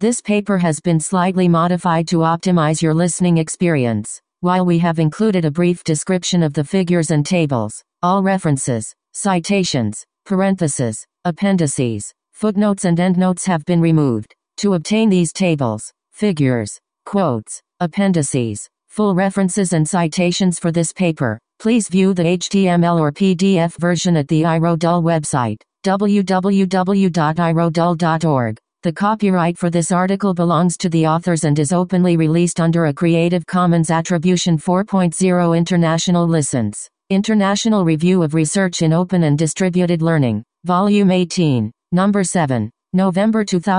This paper has been slightly modified to optimize your listening experience. While we have included a brief description of the figures and tables, all references, citations, parentheses, appendices, footnotes and endnotes have been removed. To obtain these tables, figures, quotes, appendices, full references and citations for this paper, please view the HTML or PDF version at the iRodul website, www.irodul.org. The copyright for this article belongs to the authors and is openly released under a Creative Commons Attribution 4.0 International License. International Review of Research in Open and Distributed Learning, Volume 18, Number 7, November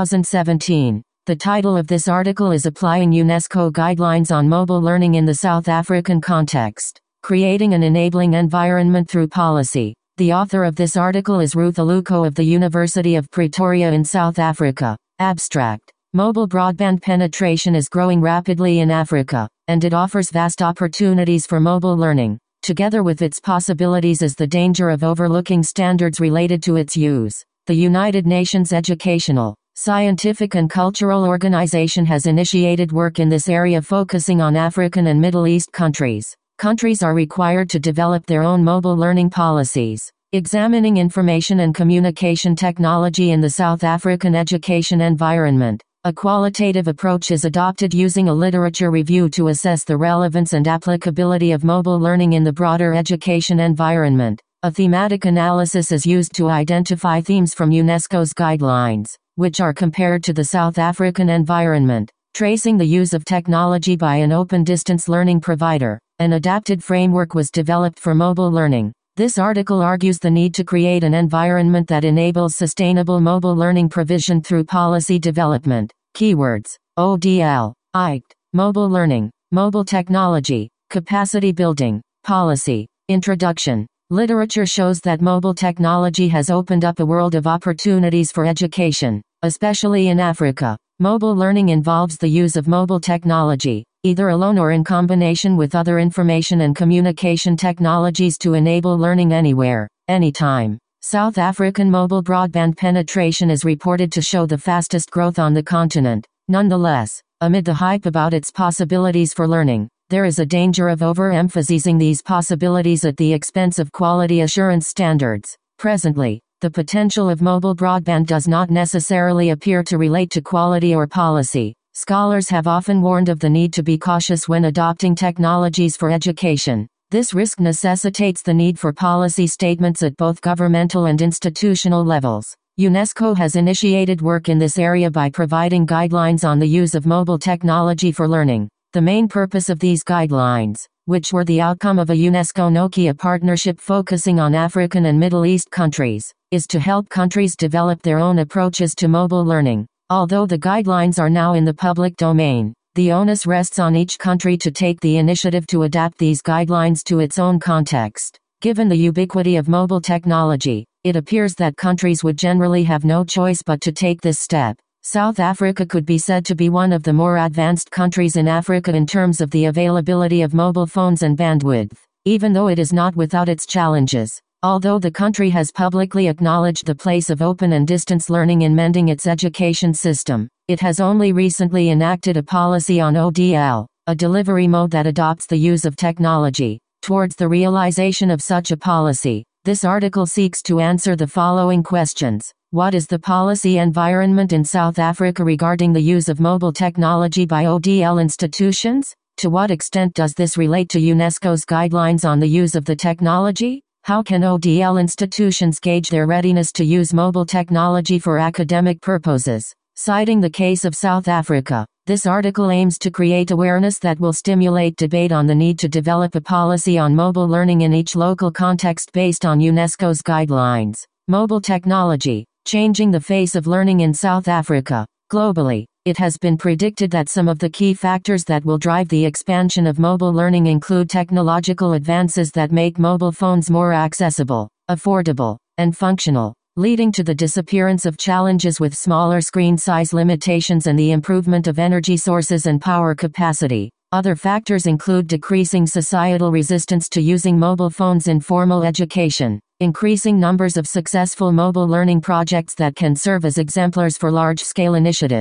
2017. The title of this article is Applying UNESCO Guidelines on Mobile Learning in the South African Context, Creating an Enabling Environment Through Policy. The author of this article is Ruth Aluko of the University of Pretoria in South Africa. Abstract. Mobile broadband penetration is growing rapidly in Africa, and it offers vast opportunities for mobile learning. Together with its possibilities is the danger of overlooking standards related to its use. The United Nations Educational, Scientific and Cultural Organization has initiated work in this area focusing on African and Middle East countries. Countries are required to develop their own mobile learning policies. Examining information and communication technology in the South African education environment. A qualitative approach is adopted using a literature review to assess the relevance and applicability of mobile learning in the broader education environment. A thematic analysis is used to identify themes from UNESCO's guidelines, which are compared to the South African environment. Tracing the use of technology by an open distance learning provider. An adapted framework was developed for mobile learning. This article argues the need to create an environment that enables sustainable mobile learning provision through policy development. Keywords: ODL, ICT, mobile learning, mobile technology, capacity building, policy. Introduction. Literature shows that mobile technology has opened up a world of opportunities for education, especially in Africa. Mobile learning involves the use of mobile technology, either alone or in combination with other information and communication technologies to enable learning anywhere, anytime. South African mobile broadband penetration is reported to show the fastest growth on the continent. Nonetheless, amid the hype about its possibilities for learning, there is a danger of overemphasizing these possibilities at the expense of quality assurance standards. Presently, the potential of mobile broadband does not necessarily appear to relate to quality or policy. Scholars have often warned of the need to be cautious when adopting technologies for education. This risk necessitates the need for policy statements at both governmental and institutional levels. UNESCO has initiated work in this area by providing guidelines on the use of mobile technology for learning. The main purpose of these guidelines, which were the outcome of a UNESCO-Nokia partnership focusing on African and Middle East countries, is to help countries develop their own approaches to mobile learning. Although the guidelines are now in the public domain, the onus rests on each country to take the initiative to adapt these guidelines to its own context. Given the ubiquity of mobile technology, it appears that countries would generally have no choice but to take this step. South Africa could be said to be one of the more advanced countries in Africa in terms of the availability of mobile phones and bandwidth, even though it is not without its challenges. Although the country has publicly acknowledged the place of open and distance learning in mending its education system, it has only recently enacted a policy on ODL, a delivery mode that adopts the use of technology. Towards the realization of such a policy, this article seeks to answer the following questions. What is the policy environment in South Africa regarding the use of mobile technology by ODL institutions? To what extent does this relate to UNESCO's guidelines on the use of the technology? How can ODL institutions gauge their readiness to use mobile technology for academic purposes? Citing the case of South Africa, this article aims to create awareness that will stimulate debate on the need to develop a policy on mobile learning in each local context based on UNESCO's guidelines. Mobile technology, changing the face of learning in South Africa. Globally, it has been predicted that some of the key factors that will drive the expansion of mobile learning include technological advances that make mobile phones more accessible, affordable, and functional, leading to the disappearance of challenges with smaller screen size limitations and the improvement of energy sources and power capacity. Other factors include decreasing societal resistance to using mobile phones in formal education, increasing numbers of successful mobile learning projects that can serve as exemplars for large-scale initiatives,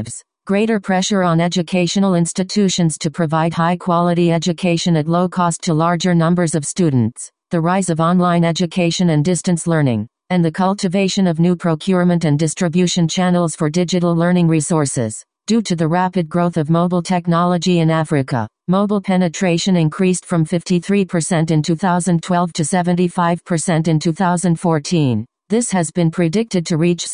Greater pressure on educational institutions to provide high-quality education at low cost to larger numbers of students. The rise of online education and distance learning, and the cultivation of new procurement and distribution channels for digital learning resources. Due to the rapid growth of mobile technology in Africa, mobile penetration increased from 53% in 2012 to 75% in 2014. This has been predicted to reach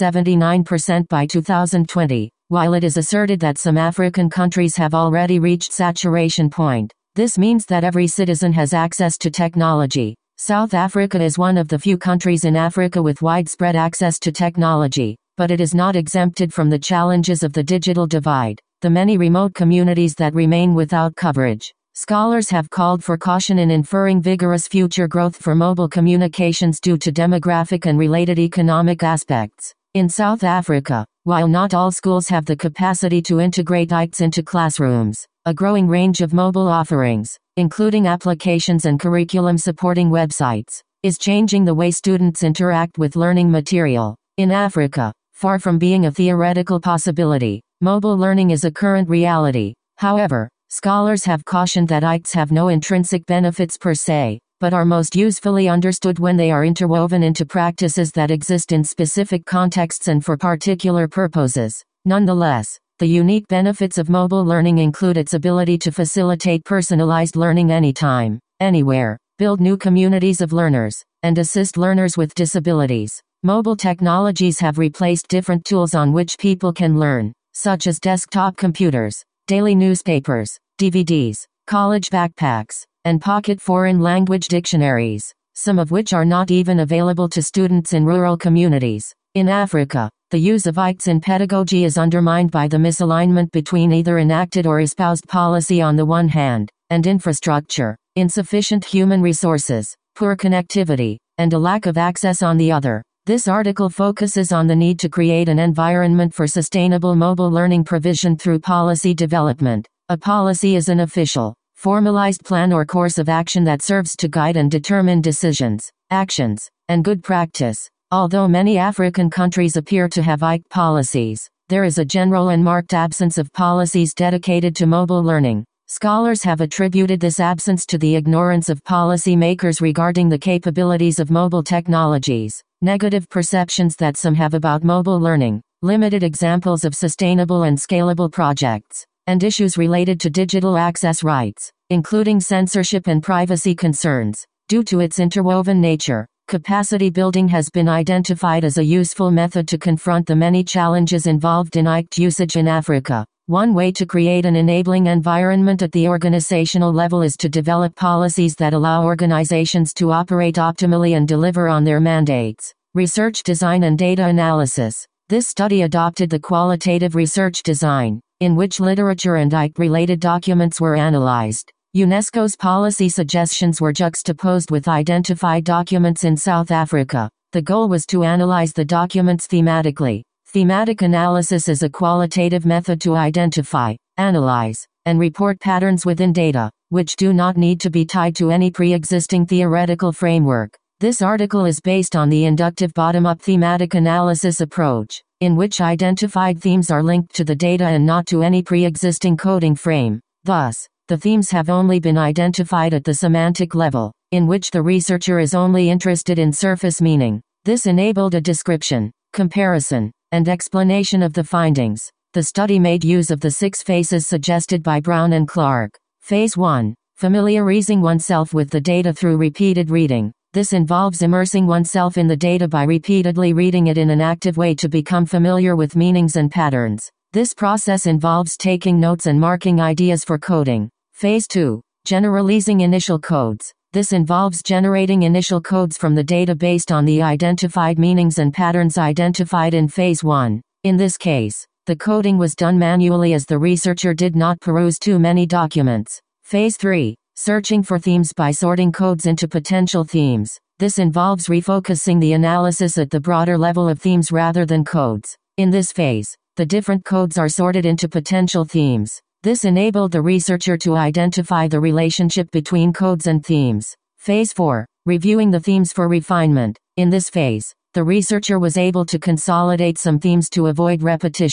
79% by 2020. While it is asserted that some African countries have already reached saturation point, this means that every citizen has access to technology. South Africa is one of the few countries in Africa with widespread access to technology, but it is not exempted from the challenges of the digital divide, the many remote communities that remain without coverage. Scholars have called for caution in inferring vigorous future growth for mobile communications due to demographic and related economic aspects. In South Africa, while not all schools have the capacity to integrate ICTs into classrooms, a growing range of mobile offerings, including applications and curriculum-supporting websites, is changing the way students interact with learning material. In Africa, far from being a theoretical possibility, mobile learning is a current reality. However, scholars have cautioned that ICTs have no intrinsic benefits per se, but are most usefully understood when they are interwoven into practices that exist in specific contexts and for particular purposes. Nonetheless, the unique benefits of mobile learning include its ability to facilitate personalized learning anytime, anywhere, build new communities of learners, and assist learners with disabilities. Mobile technologies have replaced different tools on which people can learn, such as desktop computers, daily newspapers, DVDs, college backpacks, and pocket foreign language dictionaries, some of which are not even available to students in rural communities. In Africa, the use of ICTs in pedagogy is undermined by the misalignment between either enacted or espoused policy on the one hand, and infrastructure, insufficient human resources, poor connectivity, and a lack of access on the other. This article focuses on the need to create an environment for sustainable mobile learning provision through policy development. A policy is an official, formalized plan or course of action that serves to guide and determine decisions, actions, and good practice. Although many African countries appear to have ICT policies, there is a general and marked absence of policies dedicated to mobile learning. Scholars have attributed this absence to the ignorance of policy makers regarding the capabilities of mobile technologies, negative perceptions that some have about mobile learning, limited examples of sustainable and scalable projects, and issues related to digital access rights, including censorship and privacy concerns. Due to its interwoven nature, capacity building has been identified as a useful method to confront the many challenges involved in ICT usage in Africa. One way to create an enabling environment at the organizational level is to develop policies that allow organizations to operate optimally and deliver on their mandates. Research design and data analysis. This study adopted the qualitative research design, in which literature and ICT-related documents were analyzed. UNESCO's policy suggestions were juxtaposed with identified documents in South Africa. The goal was to analyze the documents thematically. Thematic analysis is a qualitative method to identify, analyze, and report patterns within data, which do not need to be tied to any pre-existing theoretical framework. This article is based on the inductive bottom-up thematic analysis approach, in which identified themes are linked to the data and not to any pre-existing coding frame. Thus, the themes have only been identified at the semantic level, in which the researcher is only interested in surface meaning. This enabled a description, comparison, and explanation of the findings. The study made use of the 6 phases suggested by Brown and Clark. Phase 1. Familiarizing oneself with the data through repeated reading. This involves immersing oneself in the data by repeatedly reading it in an active way to become familiar with meanings and patterns. This process involves taking notes and marking ideas for coding. Phase 2. Generalizing initial codes. This involves generating initial codes from the data based on the identified meanings and patterns identified in Phase 1. In this case, the coding was done manually as the researcher did not peruse too many documents. Phase 3. Searching for themes by sorting codes into potential themes. This involves refocusing the analysis at the broader level of themes rather than codes. In this phase, the different codes are sorted into potential themes. This enabled the researcher to identify the relationship between codes and themes. Phase 4. Reviewing the themes for refinement. In this phase, the researcher was able to consolidate some themes to avoid repetition.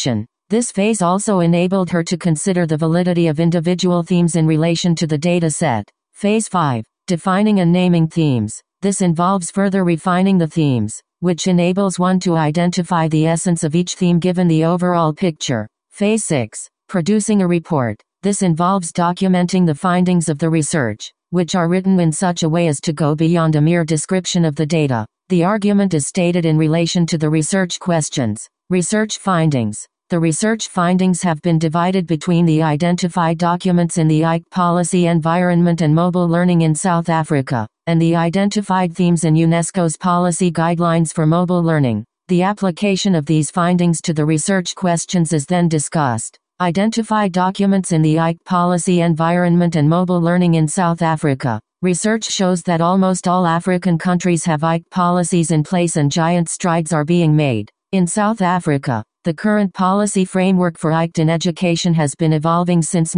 This phase also enabled her to consider the validity of individual themes in relation to the data set. Phase 5. Defining and naming themes. This involves further refining the themes, which enables one to identify the essence of each theme given the overall picture. Phase 6. Producing a report. This involves documenting the findings of the research, which are written in such a way as to go beyond a mere description of the data. The argument is stated in relation to the research questions. Research findings. The research findings have been divided between the identified documents in the ICT policy environment and mobile learning in South Africa, and the identified themes in UNESCO's policy guidelines for mobile learning. The application of these findings to the research questions is then discussed. Identified documents in the ICT policy environment and mobile learning in South Africa. Research shows that almost all African countries have ICT policies in place and giant strides are being made. In South Africa, the current policy framework for ICT in education has been evolving since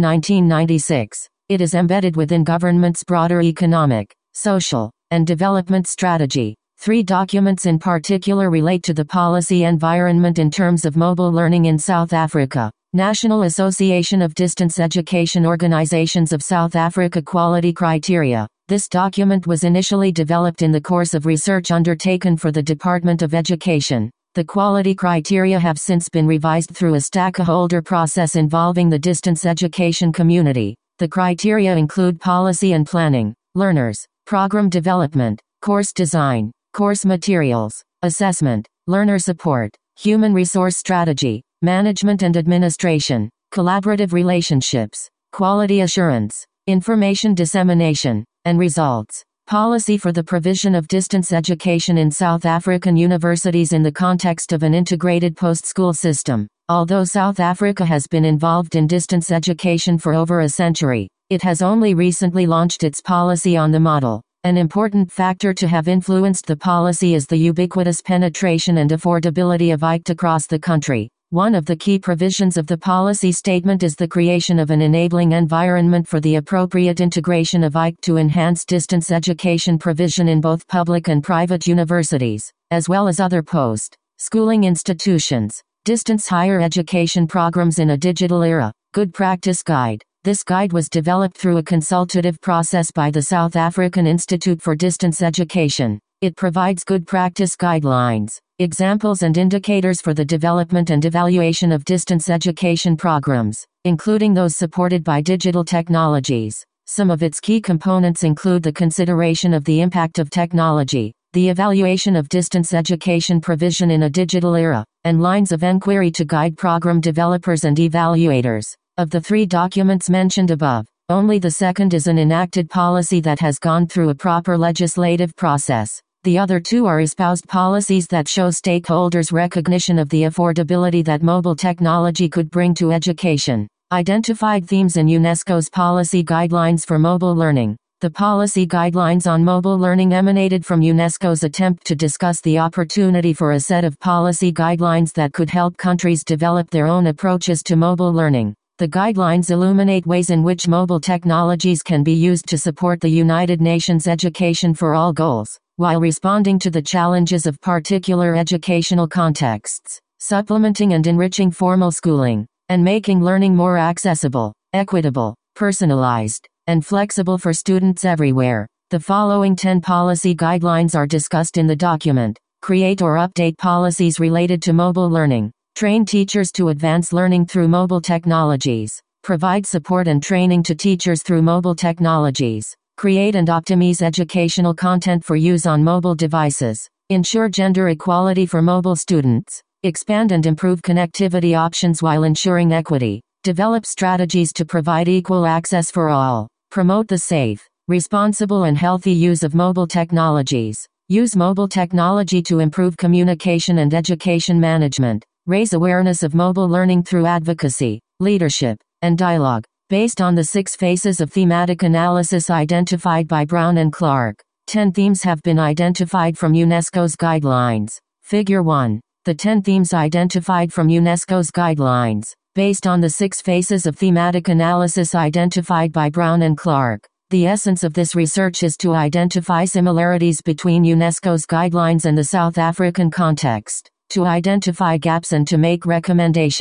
1996. It is embedded within government's broader economic, social, and development strategy. 3 documents in particular relate to the policy environment in terms of mobile learning in South Africa. National Association of Distance Education Organizations of South Africa Quality Criteria. This document was initially developed in the course of research undertaken for the Department of Education. The quality criteria have since been revised through a stakeholder process involving the distance education community. The criteria include policy and planning, learners, program development, course design, course materials, assessment, learner support, human resource strategy, management and administration, collaborative relationships, quality assurance, information dissemination, and results. Policy for the provision of distance education in South African universities in the context of an integrated post-school system. Although South Africa has been involved in distance education for over a century, it has only recently launched its policy on the model. An important factor to have influenced the policy is the ubiquitous penetration and affordability of ICT across the country. One of the key provisions of the policy statement is the creation of an enabling environment for the appropriate integration of ICT to enhance distance education provision in both public and private universities, as well as other post-schooling institutions. Distance higher education programs in a digital era. Good practice guide. This guide was developed through a consultative process by the South African Institute for Distance Education. It provides good practice guidelines, examples and indicators for the development and evaluation of distance education programs, including those supported by digital technologies. Some of its key components include the consideration of the impact of technology, the evaluation of distance education provision in a digital era, and lines of inquiry to guide program developers and evaluators. Of the 3 documents mentioned above, only the second is an enacted policy that has gone through a proper legislative process. The other 2 are espoused policies that show stakeholders' recognition of the affordability that mobile technology could bring to education. Identified themes in UNESCO's policy guidelines for mobile learning. The policy guidelines on mobile learning emanated from UNESCO's attempt to discuss the opportunity for a set of policy guidelines that could help countries develop their own approaches to mobile learning. The guidelines illuminate ways in which mobile technologies can be used to support the United Nations Education for All goals, while responding to the challenges of particular educational contexts, supplementing and enriching formal schooling, and making learning more accessible, equitable, personalized, and flexible for students everywhere. The following 10 policy guidelines are discussed in the document. Create or update policies related to mobile learning. Train teachers to advance learning through mobile technologies. Provide support and training to teachers through mobile technologies. Create and optimize educational content for use on mobile devices. Ensure gender equality for mobile students. Expand and improve connectivity options while ensuring equity. Develop strategies to provide equal access for all. Promote the safe, responsible and healthy use of mobile technologies. Use mobile technology to improve communication and education management. Raise awareness of mobile learning through advocacy, leadership, and dialogue. Based on the 6 phases of thematic analysis identified by Brown and Clark, 10 themes have been identified from UNESCO's guidelines. Figure 1. The 10 themes identified from UNESCO's guidelines, based on the 6 phases of thematic analysis identified by Brown and Clark. The essence of this research is to identify similarities between UNESCO's guidelines and the South African context, to identify gaps and to make recommendations.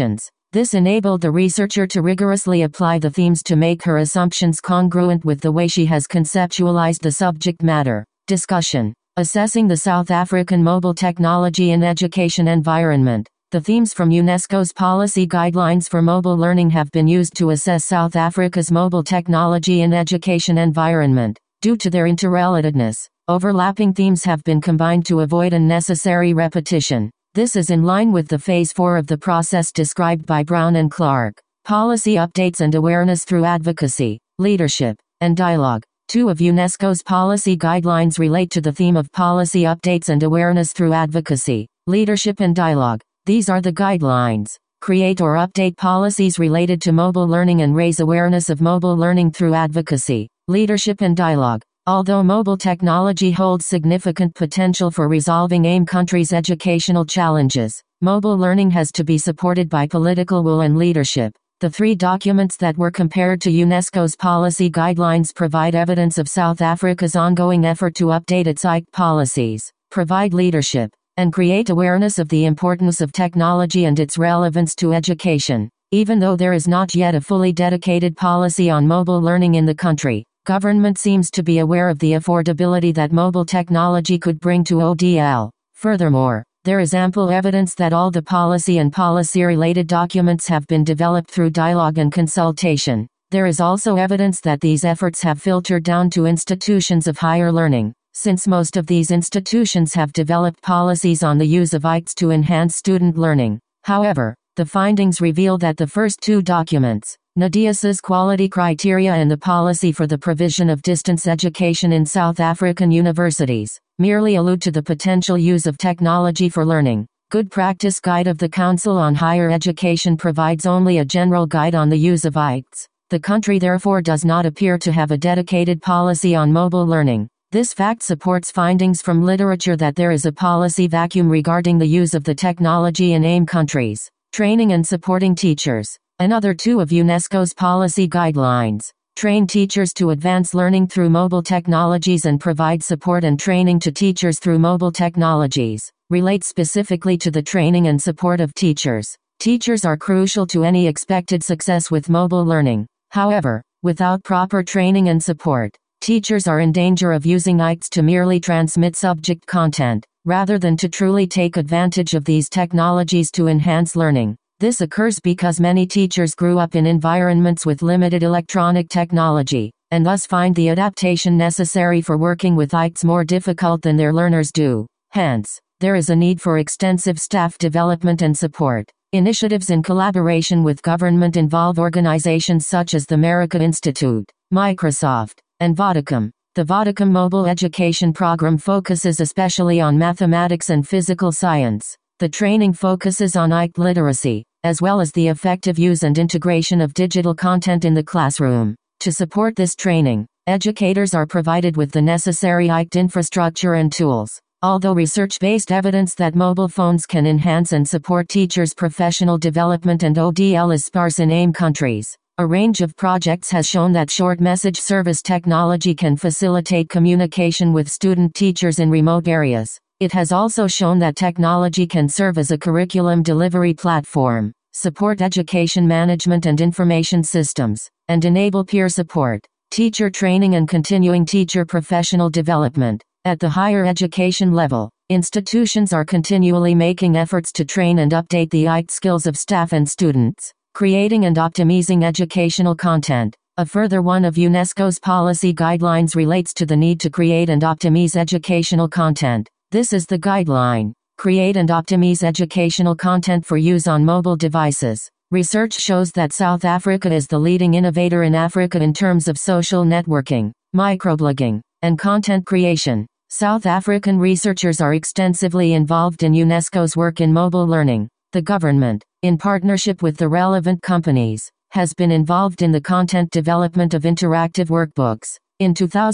This enabled the researcher to rigorously apply the themes to make her assumptions congruent with the way she has conceptualized the subject matter. Discussion. Assessing the South African mobile technology in education environment. The themes from UNESCO's policy guidelines for mobile learning have been used to assess South Africa's mobile technology in education environment. Due to their interrelatedness, overlapping themes have been combined to avoid unnecessary repetition. This is in line with the Phase 4 of the process described by Brown and Clark. Policy updates and awareness through advocacy, leadership, and dialogue. 2 of UNESCO's policy guidelines relate to the theme of policy updates and awareness through advocacy, leadership and dialogue. These are the guidelines. Create or update policies related to mobile learning and raise awareness of mobile learning through advocacy, leadership and dialogue. Although mobile technology holds significant potential for resolving AIM countries' educational challenges, mobile learning has to be supported by political will and leadership. The 3 documents that were compared to UNESCO's policy guidelines provide evidence of South Africa's ongoing effort to update its ICT policies, provide leadership, and create awareness of the importance of technology and its relevance to education. Even though there is not yet a fully dedicated policy on mobile learning in the country, government seems to be aware of the affordability that mobile technology could bring to ODL. Furthermore, there is ample evidence that all the policy and policy-related documents have been developed through dialogue and consultation. There is also evidence that these efforts have filtered down to institutions of higher learning, since most of these institutions have developed policies on the use of ICTs to enhance student learning. However, the findings reveal that the first 2 documents, NADIAS's quality criteria and the policy for the provision of distance education in South African universities, merely allude to the potential use of technology for learning. Good Practice Guide of the Council on Higher Education provides only a general guide on the use of ICTs. The country therefore does not appear to have a dedicated policy on mobile learning. This fact supports findings from literature that there is a policy vacuum regarding the use of the technology in AIM countries. Training and supporting teachers. Another 2 of UNESCO's policy guidelines. Train teachers to advance learning through mobile technologies and provide support and training to teachers through mobile technologies. Relates specifically to the training and support of teachers. Teachers are crucial to any expected success with mobile learning. However, without proper training and support, teachers are in danger of using ICTs to merely transmit subject content, rather than to truly take advantage of these technologies to enhance learning. This occurs because many teachers grew up in environments with limited electronic technology, and thus find the adaptation necessary for working with ICTs more difficult than their learners do. Hence, there is a need for extensive staff development and support. Initiatives in collaboration with government involve organizations such as the Merica Institute, Microsoft, and Vodacom. The Vodacom Mobile Education Program focuses especially on mathematics and physical science. The training focuses on ICT literacy, as well as the effective use and integration of digital content in the classroom. To support this training, educators are provided with the necessary ICT infrastructure and tools. Although research-based evidence that mobile phones can enhance and support teachers' professional development and ODL is sparse in AIM countries, a range of projects has shown that short message service technology can facilitate communication with student teachers in remote areas. It has also shown that technology can serve as a curriculum delivery platform, support education management and information systems, and enable peer support, teacher training and continuing teacher professional development. At the higher education level, institutions are continually making efforts to train and update the ICT skills of staff and students. Creating and optimizing educational content. A further one of UNESCO's policy guidelines relates to the need to create and optimize educational content. This is the guideline. Create and optimize educational content for use on mobile devices. Research shows that South Africa is the leading innovator in Africa in terms of social networking, microblogging, and content creation. South African researchers are extensively involved in UNESCO's work in mobile learning. The government, in partnership with the relevant companies, has been involved in the content development of interactive workbooks. In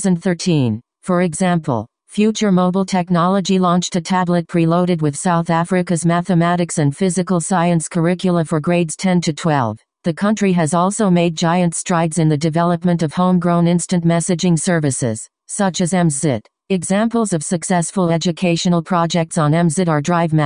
2013, for example, Future Mobile Technology launched a tablet preloaded with South Africa's mathematics and physical science curricula for grades 10 to 12. The country has also made giant strides in the development of homegrown instant messaging services, such as MZit. Examples of successful educational projects on MZit are DriveMath,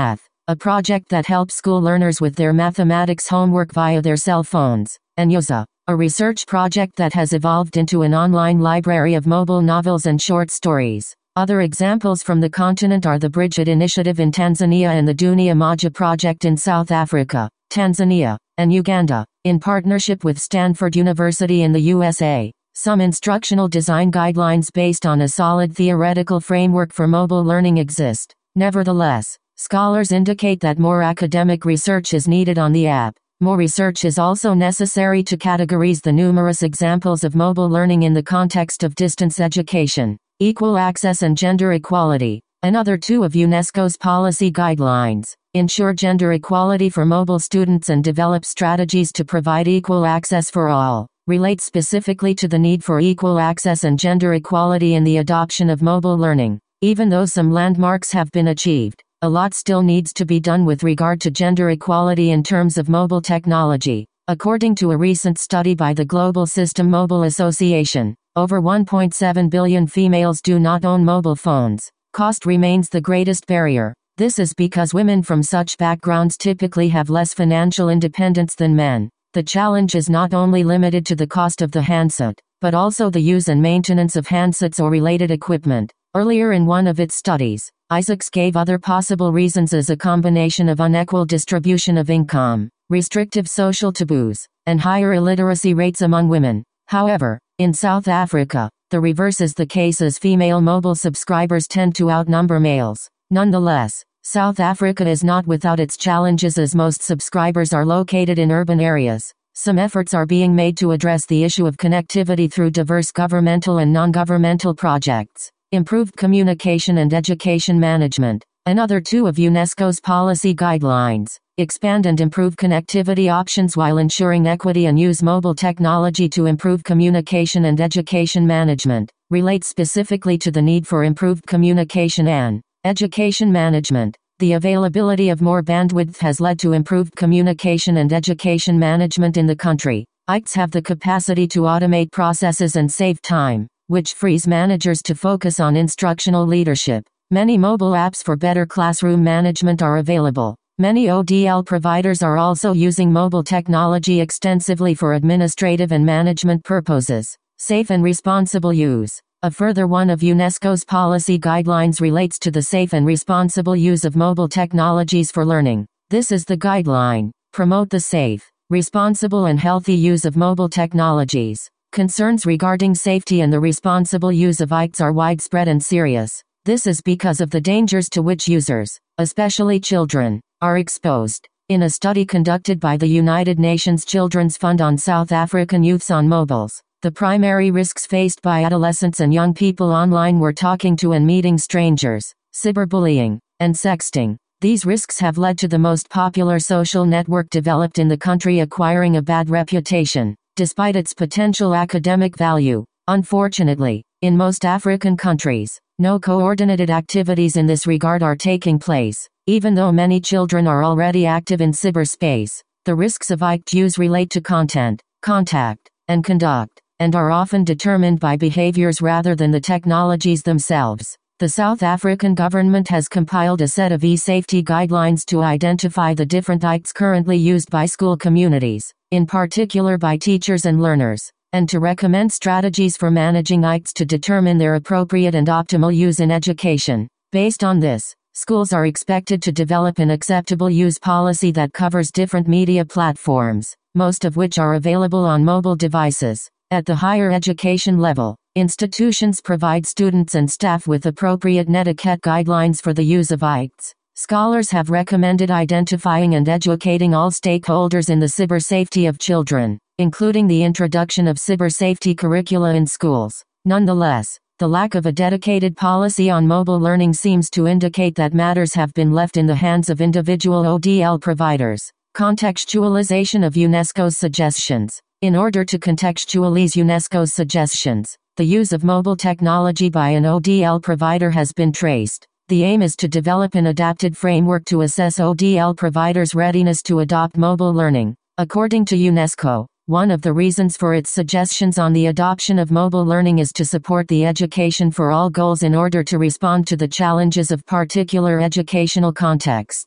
a project that helps school learners with their mathematics homework via their cell phones; and Yuza, a research project that has evolved into an online library of mobile novels and short stories. Other examples from the continent are the Bridget Initiative in Tanzania and the Dunia Moja project in South Africa, Tanzania, and Uganda, in partnership with Stanford University in the USA. Some instructional design guidelines based on a solid theoretical framework for mobile learning exist. Nevertheless, scholars indicate that more academic research is needed on the app. More research is also necessary to categorize the numerous examples of mobile learning in the context of distance education, equal access and gender equality. Another two of UNESCO's policy guidelines ensure gender equality for mobile students and develop strategies to provide equal access for all, relate specifically to the need for equal access and gender equality in the adoption of mobile learning. Even though some landmarks have been achieved, a lot still needs to be done with regard to gender equality in terms of mobile technology. According to a recent study by the Global System Mobile Association, over 1.7 billion females do not own mobile phones. Cost remains the greatest barrier. This is because women from such backgrounds typically have less financial independence than men. The challenge is not only limited to the cost of the handset, but also the use and maintenance of handsets or related equipment. Earlier in one of its studies, Isaacs gave other possible reasons as a combination of unequal distribution of income, restrictive social taboos, and higher illiteracy rates among women. However, in South Africa, the reverse is the case as female mobile subscribers tend to outnumber males. Nonetheless, South Africa is not without its challenges as most subscribers are located in urban areas. Some efforts are being made to address the issue of connectivity through diverse governmental and non-governmental projects. Improved communication and education management. Another two of UNESCO's policy guidelines expand and improve connectivity options while ensuring equity and use mobile technology to improve communication and education management. Relate specifically to the need for improved communication and education management. The availability of more bandwidth has led to improved communication and education management in the country. ICTs have the capacity to automate processes and save time, which frees managers to focus on instructional leadership. Many mobile apps for better classroom management are available. Many ODL providers are also using mobile technology extensively for administrative and management purposes. Safe and responsible use. A further one of UNESCO's policy guidelines relates to the safe and responsible use of mobile technologies for learning. This is the guideline. Promote the safe, responsible and healthy use of mobile technologies. Concerns regarding safety and the responsible use of ICTs are widespread and serious. This is because of the dangers to which users, especially children, are exposed. In a study conducted by the United Nations Children's Fund on South African youths on mobiles, the primary risks faced by adolescents and young people online were talking to and meeting strangers, cyberbullying, and sexting. These risks have led to the most popular social network developed in the country acquiring a bad reputation, despite its potential academic value. Unfortunately, in most African countries, no coordinated activities in this regard are taking place. Even though many children are already active in cyberspace, the risks of ICT use relate to content, contact, and conduct, and are often determined by behaviors rather than the technologies themselves. The South African government has compiled a set of e-safety guidelines to identify the different ICTs currently used by school communities, in particular by teachers and learners, and to recommend strategies for managing ICTs to determine their appropriate and optimal use in education. Based on this, schools are expected to develop an acceptable use policy that covers different media platforms, most of which are available on mobile devices. At the higher education level, institutions provide students and staff with appropriate netiquette guidelines for the use of ICTs. Scholars have recommended identifying and educating all stakeholders in the cyber safety of children, including the introduction of cyber safety curricula in schools. Nonetheless, the lack of a dedicated policy on mobile learning seems to indicate that matters have been left in the hands of individual ODL providers. Contextualization of UNESCO's suggestions. In order to contextualize UNESCO's suggestions, the use of mobile technology by an ODL provider has been traced. The aim is to develop an adapted framework to assess ODL providers' readiness to adopt mobile learning. According to UNESCO, one of the reasons for its suggestions on the adoption of mobile learning is to support the education for all goals in order to respond to the challenges of particular educational contexts.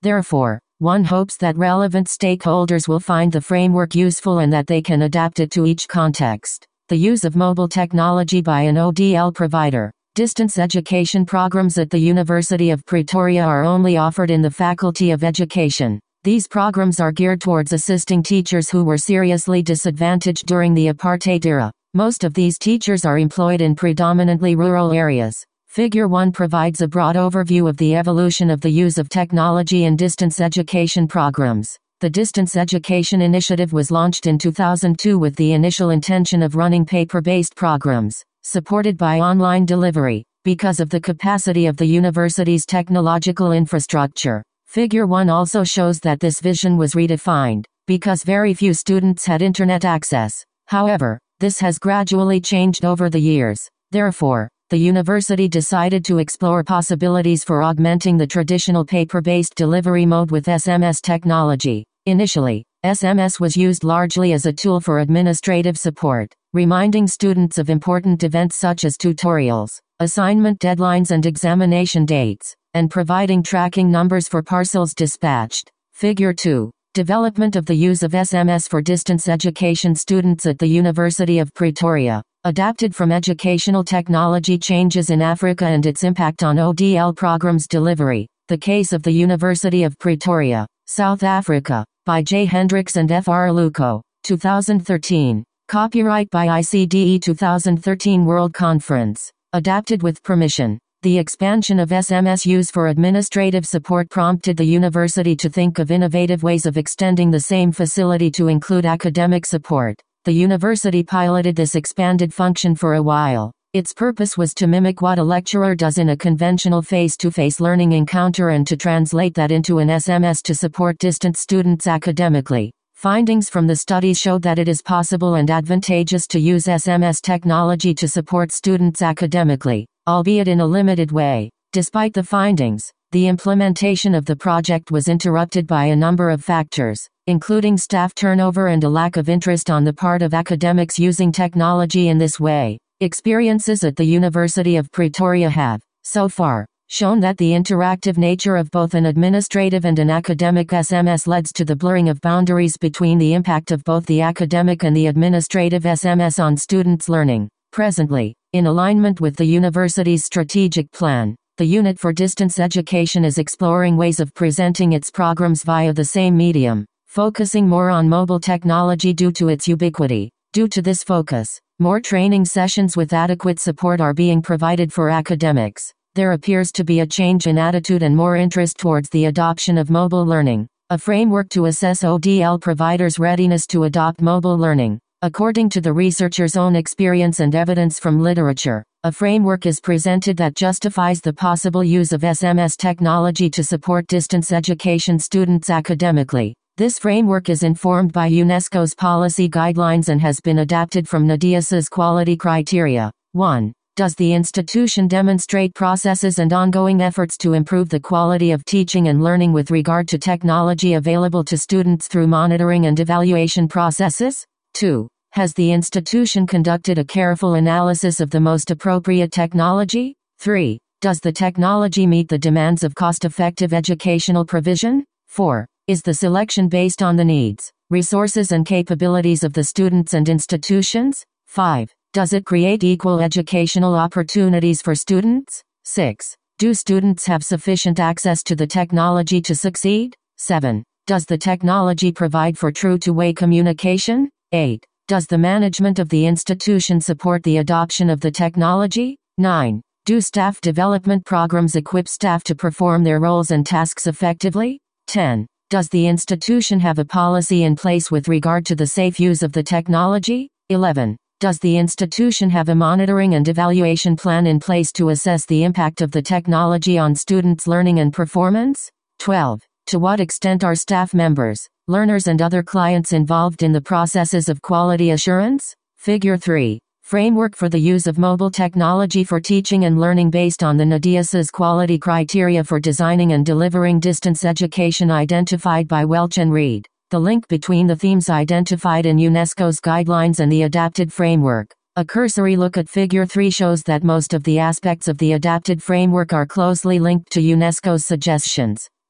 Therefore, one hopes that relevant stakeholders will find the framework useful and that they can adapt it to each context. The use of mobile technology by an ODL provider. Distance education programs at the University of Pretoria are only offered in the Faculty of Education. These programs are geared towards assisting teachers who were seriously disadvantaged during the apartheid era. Most of these teachers are employed in predominantly rural areas. Figure 1 provides a broad overview of the evolution of the use of technology in distance education programs. The Distance Education Initiative was launched in 2002 with the initial intention of running paper-based programs, supported by online delivery, because of the capacity of the university's technological infrastructure. Figure 1 also shows that this vision was redefined, because very few students had internet access. However, this has gradually changed over the years. Therefore, the university decided to explore possibilities for augmenting the traditional paper-based delivery mode with SMS technology. Initially, SMS was used largely as a tool for administrative support, reminding students of important events such as tutorials, assignment deadlines and examination dates, and providing tracking numbers for parcels dispatched. Figure 2. Development of the use of SMS for distance education students at the University of Pretoria. Adapted from educational technology changes in Africa and its impact on ODL programs delivery. The Case of the University of Pretoria, South Africa, by J. Hendricks and F. R. Luco, 2013. Copyright by ICDE 2013 World Conference. Adapted with permission. The expansion of SMS use for administrative support prompted the university to think of innovative ways of extending the same facility to include academic support. The university piloted this expanded function for a while. Its purpose was to mimic what a lecturer does in a conventional face-to-face learning encounter and to translate that into an SMS to support distant students academically. Findings from the study showed that it is possible and advantageous to use SMS technology to support students academically, albeit in a limited way. Despite the findings, the implementation of the project was interrupted by a number of factors, including staff turnover and a lack of interest on the part of academics using technology in this way. Experiences at the University of Pretoria have, so far, shown that the interactive nature of both an administrative and an academic SMS leads to the blurring of boundaries between the impact of both the academic and the administrative SMS on students' learning. Presently, in alignment with the university's strategic plan, the Unit for Distance Education is exploring ways of presenting its programs via the same medium, focusing more on mobile technology due to its ubiquity. Due to this focus, more training sessions with adequate support are being provided for academics. There appears to be a change in attitude and more interest towards the adoption of mobile learning. A framework to assess ODL providers' readiness to adopt mobile learning. According to the researchers' own experience and evidence from literature, a framework is presented that justifies the possible use of SMS technology to support distance education students academically. This framework is informed by UNESCO's policy guidelines and has been adapted from NADIAS's quality criteria. 1. Does the institution demonstrate processes and ongoing efforts to improve the quality of teaching and learning with regard to technology available to students through monitoring and evaluation processes? 2. Has the institution conducted a careful analysis of the most appropriate technology? 3. Does the technology meet the demands of cost-effective educational provision? 4. Is the selection based on the needs, resources and capabilities of the students and institutions? 5. Does it create equal educational opportunities for students? 6. Do students have sufficient access to the technology to succeed? 7. Does the technology provide for true two-way communication? 8. Does the management of the institution support the adoption of the technology? 9. Do staff development programs equip staff to perform their roles and tasks effectively? 10. Does the institution have a policy in place with regard to the safe use of the technology? 11. Does the institution have a monitoring and evaluation plan in place to assess the impact of the technology on students' learning and performance? 12. To what extent are staff members, learners and other clients involved in the processes of quality assurance? Figure 3. Framework for the use of mobile technology for teaching and learning based on the NADIAS's quality criteria for designing and delivering distance education identified by Welch and Reed. The link between the themes identified in UNESCO's guidelines and the adapted framework. A cursory look at Figure 3 shows that most of the aspects of the adapted framework are closely linked to UNESCO's suggestions.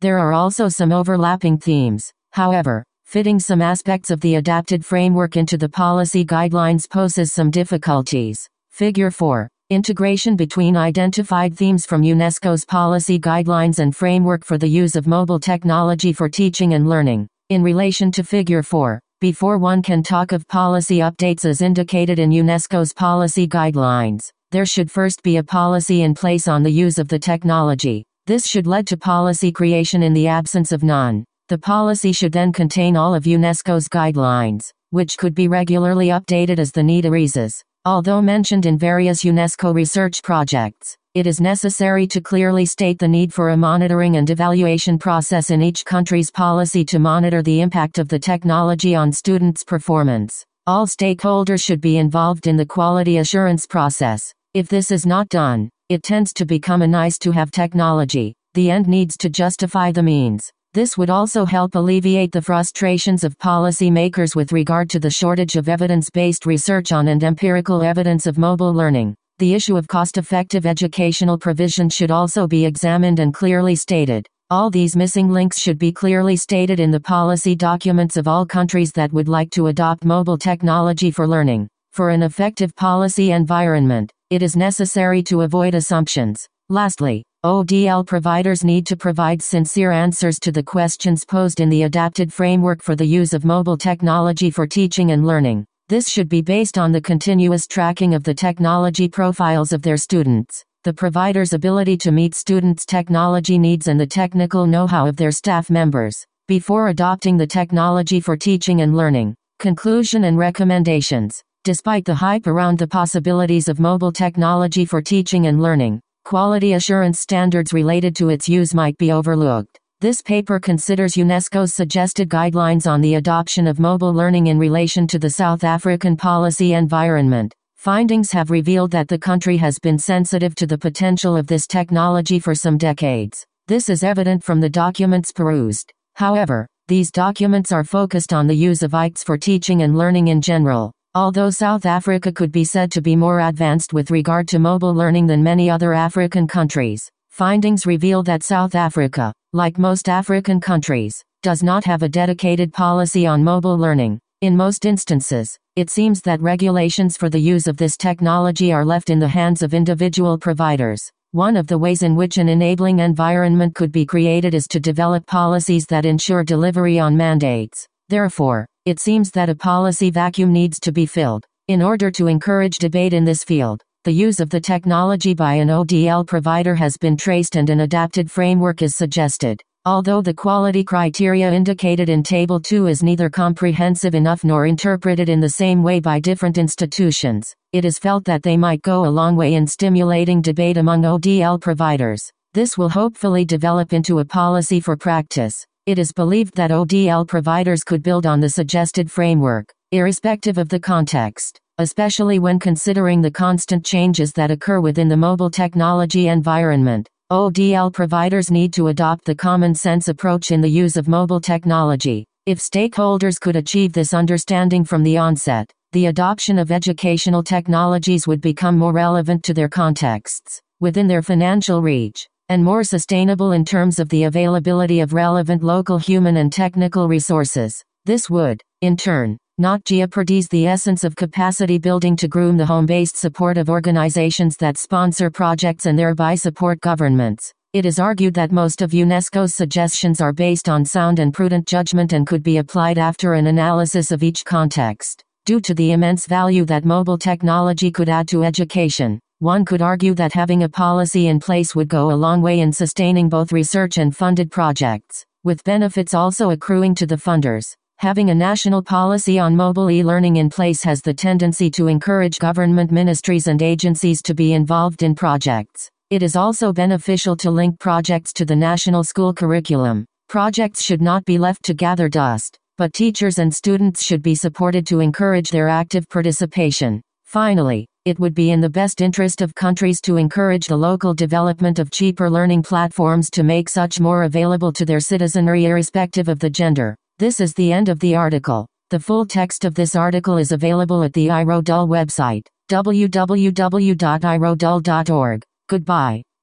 There are also some overlapping themes. However, fitting some aspects of the adapted framework into the policy guidelines poses some difficulties. Figure 4. Integration between identified themes from UNESCO's policy guidelines and framework for the use of mobile technology for teaching and learning. In relation to Figure 4, before one can talk of policy updates as indicated in UNESCO's policy guidelines, there should first be a policy in place on the use of the technology. This should lead to policy creation in the absence of none. The policy should then contain all of UNESCO's guidelines, which could be regularly updated as the need arises. Although mentioned in various UNESCO research projects, it is necessary to clearly state the need for a monitoring and evaluation process in each country's policy to monitor the impact of the technology on students' performance. All stakeholders should be involved in the quality assurance process. If this is not done, it tends to become a nice-to-have technology. The end needs to justify the means. This would also help alleviate the frustrations of policymakers with regard to the shortage of evidence-based research on and empirical evidence of mobile learning. The issue of cost-effective educational provision should also be examined and clearly stated. All these missing links should be clearly stated in the policy documents of all countries that would like to adopt mobile technology for learning. For an effective policy environment, it is necessary to avoid assumptions. Lastly, ODL providers need to provide sincere answers to the questions posed in the adapted framework for the use of mobile technology for teaching and learning. This should be based on the continuous tracking of the technology profiles of their students, the provider's ability to meet students' technology needs and the technical know-how of their staff members, before adopting the technology for teaching and learning. Conclusion and recommendations. Despite the hype around the possibilities of mobile technology for teaching and learning, quality assurance standards related to its use might be overlooked. This paper considers UNESCO's suggested guidelines on the adoption of mobile learning in relation to the South African policy environment. Findings have revealed that the country has been sensitive to the potential of this technology for some decades. This is evident from the documents perused. However, these documents are focused on the use of ICTs for teaching and learning in general. Although South Africa could be said to be more advanced with regard to mobile learning than many other African countries, findings reveal that South Africa, like most African countries, does not have a dedicated policy on mobile learning. In most instances, it seems that regulations for the use of this technology are left in the hands of individual providers. One of the ways in which an enabling environment could be created is to develop policies that ensure delivery on mandates. Therefore, it seems that a policy vacuum needs to be filled. In order to encourage debate in this field, the use of the technology by an ODL provider has been traced and an adapted framework is suggested. Although the quality criteria indicated in Table 2 is neither comprehensive enough nor interpreted in the same way by different institutions, it is felt that they might go a long way in stimulating debate among ODL providers. This will hopefully develop into a policy for practice. It is believed that ODL providers could build on the suggested framework, irrespective of the context, especially when considering the constant changes that occur within the mobile technology environment. ODL providers need to adopt the common sense approach in the use of mobile technology. If stakeholders could achieve this understanding from the onset, the adoption of educational technologies would become more relevant to their contexts, within their financial reach, and more sustainable in terms of the availability of relevant local human and technical resources. This would, in turn, not jeopardize the essence of capacity building to groom the home-based support of organizations that sponsor projects and thereby support governments. It is argued that most of UNESCO's suggestions are based on sound and prudent judgment and could be applied after an analysis of each context. Due to the immense value that mobile technology could add to education, one could argue that having a policy in place would go a long way in sustaining both research and funded projects, with benefits also accruing to the funders. Having a national policy on mobile e-learning in place has the tendency to encourage government ministries and agencies to be involved in projects. It is also beneficial to link projects to the national school curriculum. Projects should not be left to gather dust, but teachers and students should be supported to encourage their active participation. Finally, it would be in the best interest of countries to encourage the local development of cheaper learning platforms to make such more available to their citizenry irrespective of the gender. This is the end of the article. The full text of this article is available at the IRODUL website, www.irodul.org. Goodbye.